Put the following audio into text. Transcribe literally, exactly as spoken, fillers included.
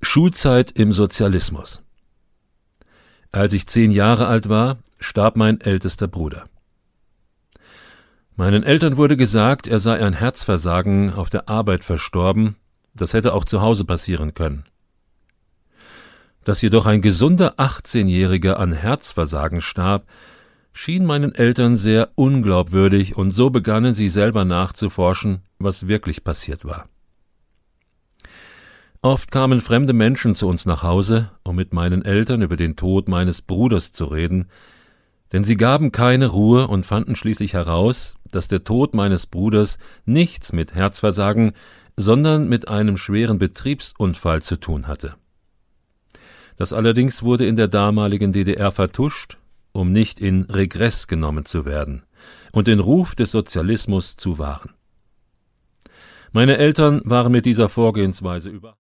Schulzeit im Sozialismus. Als ich zehn Jahre alt war, starb mein ältester Bruder. Meinen Eltern wurde gesagt, er sei an Herzversagen auf der Arbeit verstorben, das hätte auch zu Hause passieren können. Dass jedoch ein gesunder achtzehnjähriger an Herzversagen starb, schien meinen Eltern sehr unglaubwürdig, und so begannen sie selber nachzuforschen, was wirklich passiert war. Oft kamen fremde Menschen zu uns nach Hause, um mit meinen Eltern über den Tod meines Bruders zu reden, denn sie gaben keine Ruhe und fanden schließlich heraus, dass der Tod meines Bruders nichts mit Herzversagen, sondern mit einem schweren Betriebsunfall zu tun hatte. Das allerdings wurde in der damaligen D D R vertuscht, um nicht in Regress genommen zu werden und den Ruf des Sozialismus zu wahren. Meine Eltern waren mit dieser Vorgehensweise über